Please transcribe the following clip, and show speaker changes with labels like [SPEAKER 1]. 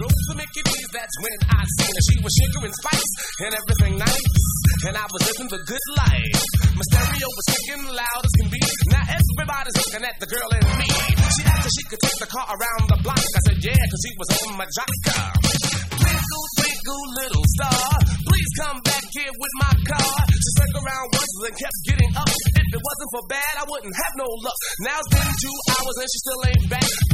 [SPEAKER 1] Rose to Mickey D's, that's when I seen her. She was sugar and spice and everything nice. And I was living the good life. My stereo was kicking loud as can be. Now everybody's looking at the girl and me. She asked if she could take the car around the block. I said yeah, cause she was on my jock car. Twinkle, twinkle, little star, please come back here with my car. She stuck around once and kept getting up. If it wasn't for bad, I wouldn't have no luck. Now it's been 2 hours and she still ain't back.